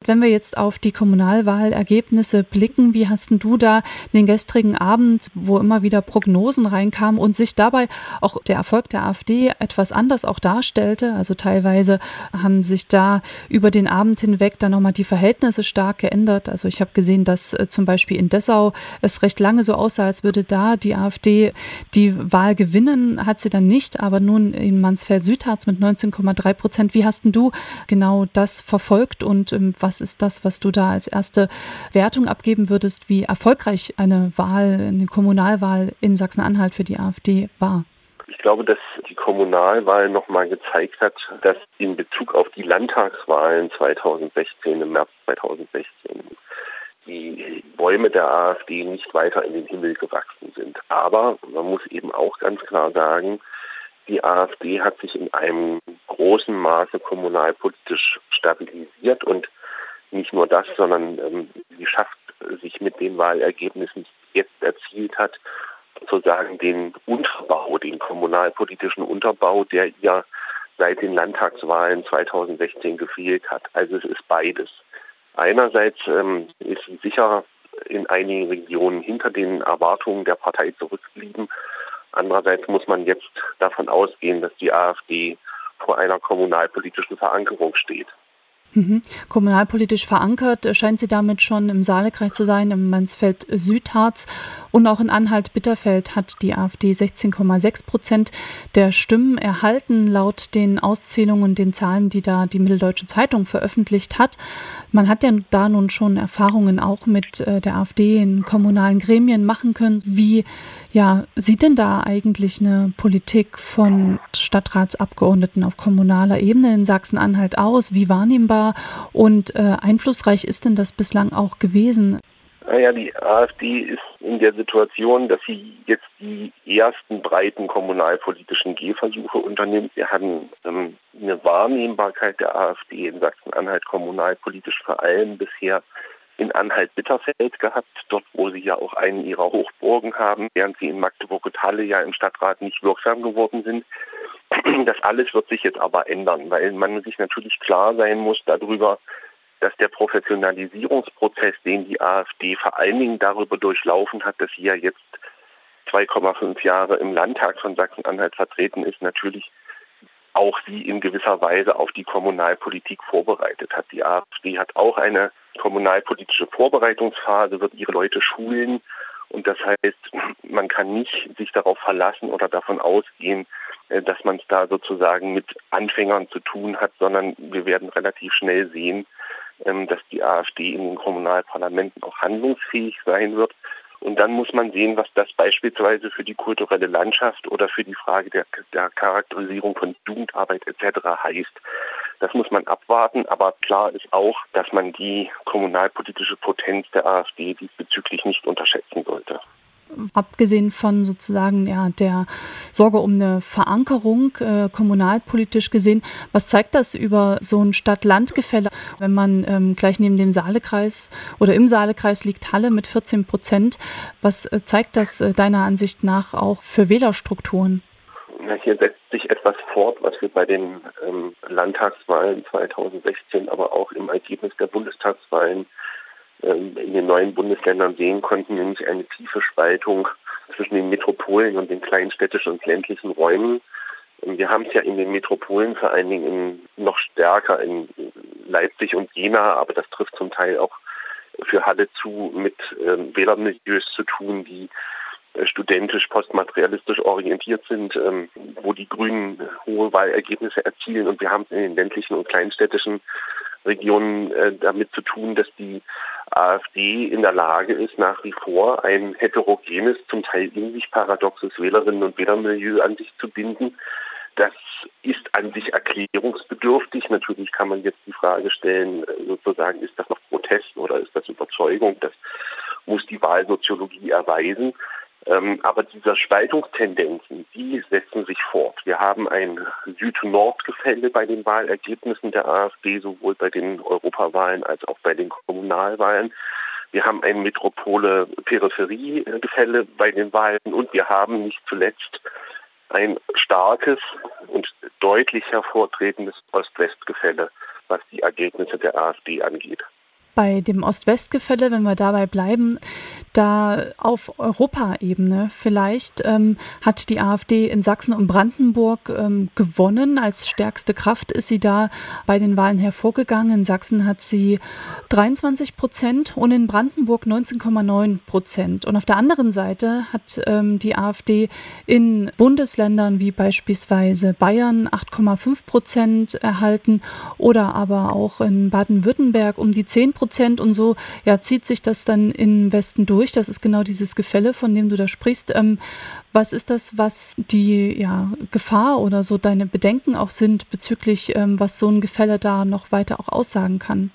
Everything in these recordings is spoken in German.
Wenn wir jetzt auf die Kommunalwahlergebnisse blicken, wie hast denn du da den gestrigen Abend, wo immer wieder Prognosen reinkamen und sich dabei auch der Erfolg der AfD etwas anders auch darstellte? Also teilweise haben sich da über den Abend hinweg dann nochmal die Verhältnisse stark geändert. Also ich habe gesehen, dass zum Beispiel in Dessau es recht lange so aussah, als würde da die AfD die Wahl gewinnen, hat sie dann nicht, aber nun in Mansfeld-Südharz mit 19,3%. Wie hast denn du genau das verfolgt und was ist das, was du da als erste Wertung abgeben würdest, wie erfolgreich eine Kommunalwahl in Sachsen-Anhalt für die AfD war? Ich glaube, dass die Kommunalwahl nochmal gezeigt hat, dass in Bezug auf die Landtagswahlen 2016, im März 2016, die Bäume der AfD nicht weiter in den Himmel gewachsen sind. Aber man muss eben auch ganz klar sagen, die AfD hat sich in einem großen Maße kommunalpolitisch stabilisiert und nicht nur das, sondern sie schafft sich mit den Wahlergebnissen, die jetzt erzielt hat, sozusagen den Unterbau, den kommunalpolitischen Unterbau, der ihr seit den Landtagswahlen 2016 gefehlt hat. Also es ist beides. Einerseits ist sie sicher in einigen Regionen hinter den Erwartungen der Partei zurückgeblieben. Andererseits muss man jetzt davon ausgehen, dass die AfD vor einer kommunalpolitischen Verankerung steht. Kommunalpolitisch verankert scheint sie damit schon im Saalekreis zu sein, im Mansfeld-Südharz und auch in Anhalt-Bitterfeld hat die AfD 16,6% der Stimmen erhalten, laut den Auszählungen und den Zahlen, die da die Mitteldeutsche Zeitung veröffentlicht hat. Man hat ja da nun schon Erfahrungen auch mit der AfD in kommunalen Gremien machen können. Wie sieht denn da eigentlich eine Politik von Stadtratsabgeordneten auf kommunaler Ebene in Sachsen-Anhalt aus? Wie wahrnehmbar und einflussreich ist denn das bislang auch gewesen? Naja, die AfD ist in der Situation, dass sie jetzt die ersten breiten kommunalpolitischen Gehversuche unternimmt. Wir hatten eine Wahrnehmbarkeit der AfD in Sachsen-Anhalt kommunalpolitisch vor allem bisher in Anhalt-Bitterfeld gehabt, dort wo sie ja auch einen ihrer Hochburgen haben, während sie in Magdeburg und Halle ja im Stadtrat nicht wirksam geworden sind. Das alles wird sich jetzt aber ändern, weil man sich natürlich klar sein muss darüber, dass der Professionalisierungsprozess, den die AfD vor allen Dingen darüber durchlaufen hat, dass sie ja jetzt 2,5 Jahre im Landtag von Sachsen-Anhalt vertreten ist, natürlich auch sie in gewisser Weise auf die Kommunalpolitik vorbereitet hat. Die AfD hat auch eine kommunalpolitische Vorbereitungsphase, wird ihre Leute schulen und das heißt, man kann nicht sich darauf verlassen oder davon ausgehen, dass man es da sozusagen mit Anfängern zu tun hat, sondern wir werden relativ schnell sehen, dass die AfD in den Kommunalparlamenten auch handlungsfähig sein wird. Und dann muss man sehen, was das beispielsweise für die kulturelle Landschaft oder für die Frage der Charakterisierung von Jugendarbeit etc. heißt. Das muss man abwarten, aber klar ist auch, dass man die kommunalpolitische Potenz der AfD diesbezüglich nicht unterschätzen sollte. Abgesehen von sozusagen der Sorge um eine Verankerung kommunalpolitisch gesehen, was zeigt das über so ein Stadt-Land-Gefälle, wenn man gleich neben dem Saalekreis oder im Saalekreis liegt Halle mit 14%? Was zeigt das deiner Ansicht nach auch für Wählerstrukturen? Hier setzt sich etwas fort, was wir bei den Landtagswahlen 2016, aber auch im Ergebnis der Bundestagswahlen in den neuen Bundesländern sehen konnten, nämlich eine tiefe Spaltung zwischen den Metropolen und den kleinstädtischen und ländlichen Räumen. Wir haben es ja in den Metropolen vor allen Dingen noch stärker in Leipzig und Jena, aber das trifft zum Teil auch für Halle zu, mit Wählermilieus zu tun, die studentisch, postmaterialistisch orientiert sind, wo die Grünen hohe Wahlergebnisse erzielen. Und wir haben es in den ländlichen und kleinstädtischen Regionen damit zu tun, dass die AfD in der Lage ist, nach wie vor ein heterogenes, zum Teil in sich paradoxes Wählerinnen- und Wählermilieu an sich zu binden. Das ist an sich erklärungsbedürftig. Natürlich kann man jetzt die Frage stellen, sozusagen, ist das noch Protest oder ist das Überzeugung? Das muss die Wahlsoziologie erweisen. Aber diese Spaltungstendenzen, die setzen sich fort. Wir haben ein Süd-Nord-Gefälle bei den Wahlergebnissen der AfD, sowohl bei den Europawahlen als auch bei den Kommunalwahlen. Wir haben ein Metropole-Peripherie-Gefälle bei den Wahlen und wir haben nicht zuletzt ein starkes und deutlich hervortretendes Ost-West-Gefälle, was die Ergebnisse der AfD angeht. Bei dem Ost-West-Gefälle, wenn wir dabei bleiben, da auf Europaebene vielleicht hat die AfD in Sachsen und Brandenburg gewonnen. Als stärkste Kraft ist sie da bei den Wahlen hervorgegangen. In Sachsen hat sie 23% und in Brandenburg 19,9%. Und auf der anderen Seite hat die AfD in Bundesländern wie beispielsweise Bayern 8,5% erhalten oder aber auch in Baden-Württemberg um die 10%. Und so zieht sich das dann im Westen durch. Das ist genau dieses Gefälle, von dem du da sprichst. Was ist das, was die Gefahr oder so deine Bedenken auch sind bezüglich, was so ein Gefälle da noch weiter auch aussagen kann?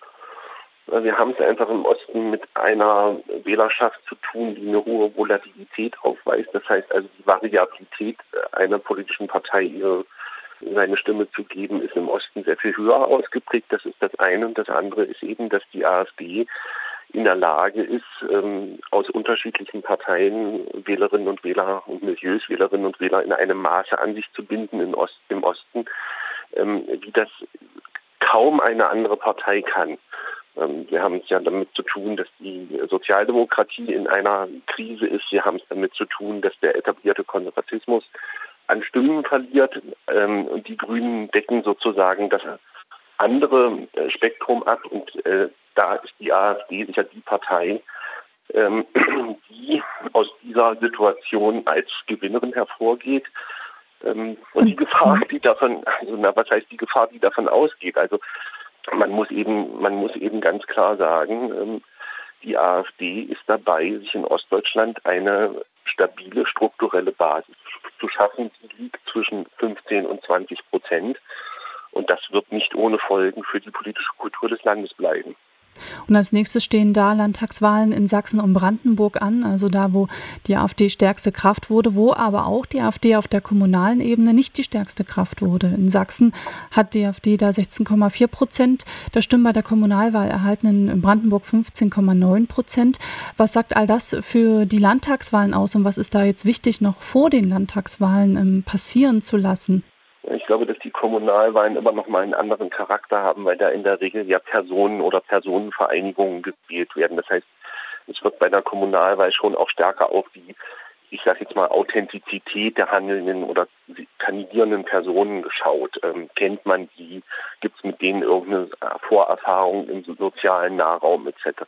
Wir haben es einfach im Osten mit einer Wählerschaft zu tun, die eine hohe Volatilität aufweist. Das heißt also, die Variabilität einer politischen Partei, seine Stimme zu geben, ist im Osten sehr viel höher ausgeprägt. Das ist das eine. Und das andere ist eben, dass die AfD in der Lage ist, aus unterschiedlichen Parteien Wählerinnen und Wähler und Milieus, Wählerinnen und Wähler in einem Maße an sich zu binden im Osten, wie das kaum eine andere Partei kann. Wir haben es ja damit zu tun, dass die Sozialdemokratie in einer Krise ist. Wir haben es damit zu tun, dass der etablierte Konservatismus an Stimmen verliert. Und die Grünen decken sozusagen das andere Spektrum ab. Und da ist die AfD sicher die Partei, die aus dieser Situation als Gewinnerin hervorgeht. Und die Gefahr, die davon, was heißt die Gefahr, die davon ausgeht? Also man muss eben ganz klar sagen, die AfD ist dabei, sich in Ostdeutschland eine stabile strukturelle Basis zu schaffen. Die liegt zwischen 15 und 20%. Und das wird nicht ohne Folgen für die politische Kultur des Landes bleiben. Und als nächstes stehen da Landtagswahlen in Sachsen und Brandenburg an, also da, wo die AfD stärkste Kraft wurde, wo aber auch die AfD auf der kommunalen Ebene nicht die stärkste Kraft wurde. In Sachsen hat die AfD da 16,4% der Stimmen bei der Kommunalwahl erhalten, in Brandenburg 15,9%. Was sagt all das für die Landtagswahlen aus und was ist da jetzt wichtig, noch vor den Landtagswahlen passieren zu lassen? Ich glaube, dass die Kommunalwahlen immer noch mal einen anderen Charakter haben, weil da in der Regel ja Personen oder Personenvereinigungen gewählt werden. Das heißt, es wird bei der Kommunalwahl schon auch stärker auf die, ich sage jetzt mal, Authentizität der handelnden oder kandidierenden Personen geschaut. Kennt man die? Gibt es mit denen irgendeine Vorerfahrung im sozialen Nahraum etc.?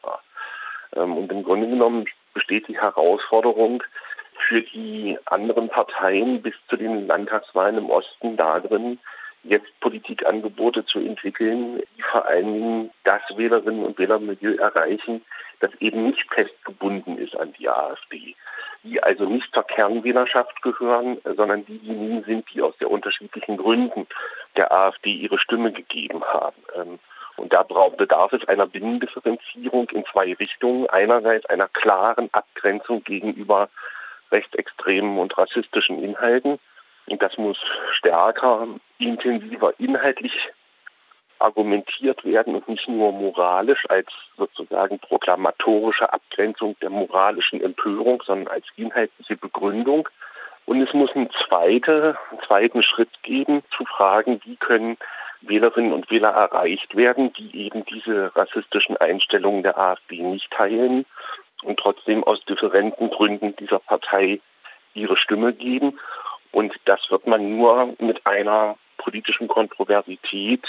Und im Grunde genommen besteht die Herausforderung für die anderen Parteien bis zu den Landtagswahlen im Osten darin, jetzt Politikangebote zu entwickeln, die vor allen Dingen das Wählerinnen- und Wählermilieu erreichen, das eben nicht festgebunden ist an die AfD. Die also nicht zur Kernwählerschaft gehören, sondern diejenigen sind, die aus der unterschiedlichen Gründen der AfD ihre Stimme gegeben haben. Und da bedarf es einer Binnendifferenzierung in zwei Richtungen. Einerseits einer klaren Abgrenzung gegenüber rechtsextremen und rassistischen Inhalten. Und das muss stärker, intensiver, inhaltlich argumentiert werden und nicht nur moralisch als sozusagen proklamatorische Abgrenzung der moralischen Empörung, sondern als inhaltliche Begründung. Und es muss einen zweiten Schritt geben, zu fragen, wie können Wählerinnen und Wähler erreicht werden, die eben diese rassistischen Einstellungen der AfD nicht teilen und trotzdem aus differenten Gründen dieser Partei ihre Stimme geben. Und das wird man nur mit einer politischen Kontroversität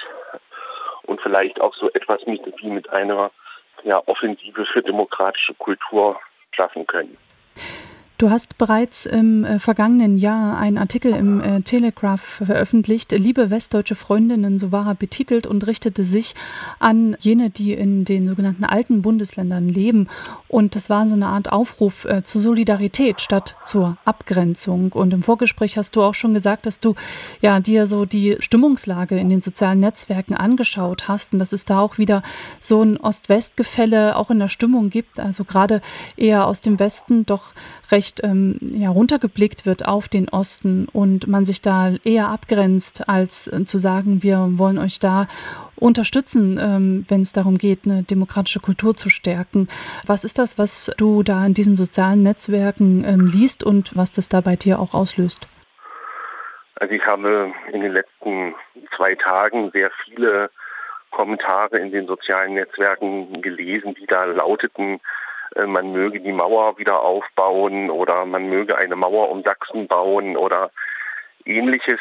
und vielleicht auch so etwas wie mit einer Offensive für demokratische Kultur schaffen können. Du hast bereits im vergangenen Jahr einen Artikel im Telegraph veröffentlicht, Liebe westdeutsche Freundinnen, so war er betitelt und richtete sich an jene, die in den sogenannten alten Bundesländern leben. Und das war so eine Art Aufruf zur Solidarität statt zur Abgrenzung. Und im Vorgespräch hast du auch schon gesagt, dass du dir so die Stimmungslage in den sozialen Netzwerken angeschaut hast und dass es da auch wieder so ein Ost-West-Gefälle auch in der Stimmung gibt, also gerade eher aus dem Westen doch recht runtergeblickt wird auf den Osten und man sich da eher abgrenzt, als zu sagen, wir wollen euch da unterstützen, wenn es darum geht, eine demokratische Kultur zu stärken. Was ist das, was du da in diesen sozialen Netzwerken liest und was das da bei dir auch auslöst? Also ich habe in den letzten 2 Tagen sehr viele Kommentare in den sozialen Netzwerken gelesen, die da lauteten, man möge die Mauer wieder aufbauen oder man möge eine Mauer um Sachsen bauen oder Ähnliches.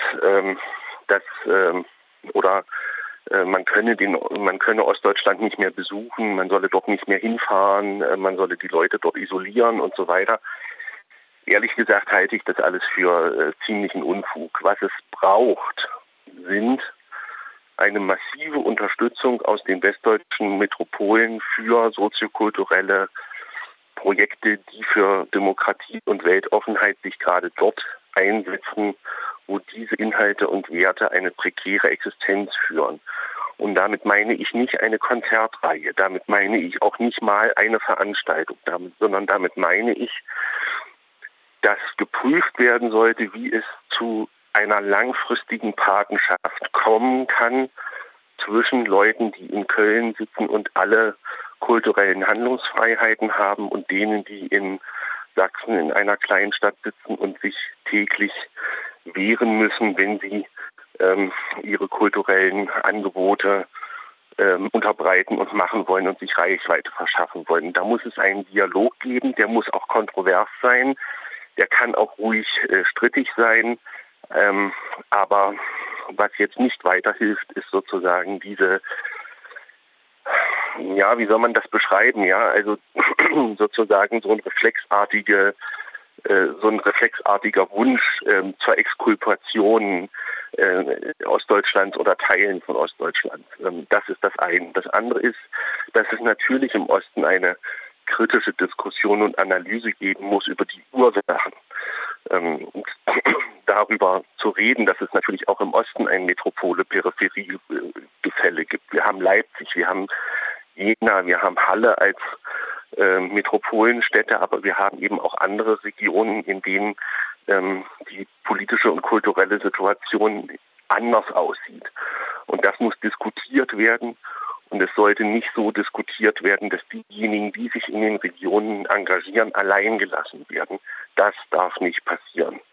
Man könne Ostdeutschland nicht mehr besuchen, man solle dort nicht mehr hinfahren, man solle die Leute dort isolieren und so weiter. Ehrlich gesagt halte ich das alles für ziemlichen Unfug. Was es braucht, sind eine massive Unterstützung aus den westdeutschen Metropolen für soziokulturelle Projekte, die für Demokratie und Weltoffenheit sich gerade dort einsetzen, wo diese Inhalte und Werte eine prekäre Existenz führen. Und damit meine ich nicht eine Konzertreihe, damit meine ich auch nicht mal eine Veranstaltung, sondern damit meine ich, dass geprüft werden sollte, wie es zu einer langfristigen Patenschaft kommen kann zwischen Leuten, die in Köln sitzen und alle kulturellen Handlungsfreiheiten haben und denen, die in Sachsen in einer kleinen Stadt sitzen und sich täglich wehren müssen, wenn sie ihre kulturellen Angebote unterbreiten und machen wollen und sich Reichweite verschaffen wollen. Da muss es einen Dialog geben, der muss auch kontrovers sein, der kann auch ruhig strittig sein, aber was jetzt nicht weiterhilft, ist sozusagen diese, ja, wie soll man das beschreiben, ja, also sozusagen so ein reflexartiger Wunsch zur Exkulpation Ostdeutschlands oder Teilen von Ostdeutschland. Das ist das eine. Das andere ist, dass es natürlich im Osten eine kritische Diskussion und Analyse geben muss über die Ursachen. Und darüber zu reden, dass es natürlich auch im Osten ein Metropole-Peripherie-Gefälle gibt. Wir haben Leipzig, wir haben Jena, wir haben Halle als Metropolenstädte, aber wir haben eben auch andere Regionen, in denen die politische und kulturelle Situation anders aussieht. Und das muss diskutiert werden. Und es sollte nicht so diskutiert werden, dass diejenigen, die sich in den Regionen engagieren, allein gelassen werden. Das darf nicht passieren.